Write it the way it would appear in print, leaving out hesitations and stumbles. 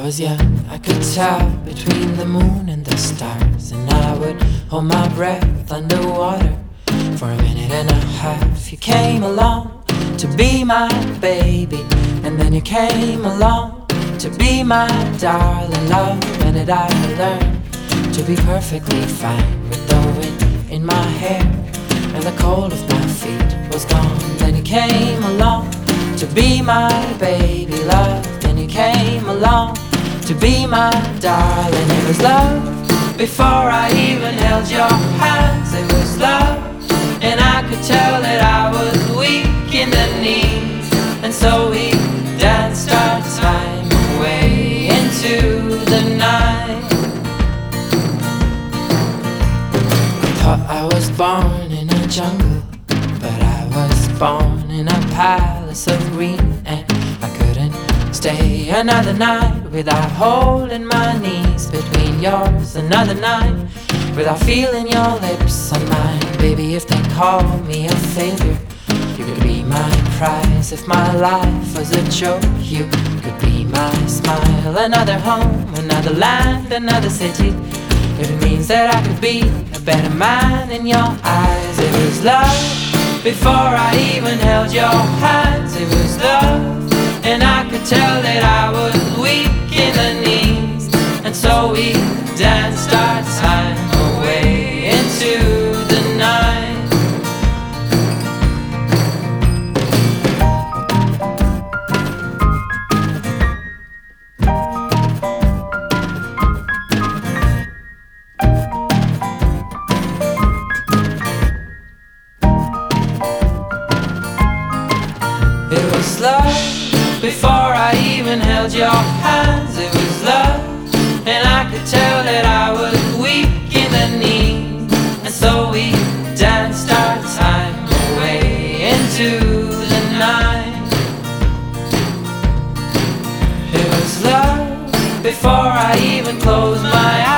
was young, I could tell between the moon and the stars, and I would hold my breath underwater for a minute and a half. You came along to be my baby, and then you came along to be my darling love. When did I learn to be perfectly fine with the wind in my hair and the cold of my feet was gone? Then you came along to be my baby love. Then you came along to be my darling. It was love before I even held your hands. It was love, and I could tell that I was weak in the knees. And so we danced our time away into the night. I thought I was born in a jungle, but I was born in a palace of green. And I couldn't stay another night without holding my knees between yours. Another night without feeling your lips on mine. Baby, if they call me a failure, you could be my prize. If my life was a joke, you could be my smile. Another home, another land, another city. If it means that I could be a better man in your eyes. It was love before I even held your hands. It was love, and I could tell that I was weak in the knees. And so we danced our time away into the night. It was love before I even held your hands. It was love, and I could tell that I was weak in the knees. And so we danced our time away into the night. It was love before I even closed my eyes.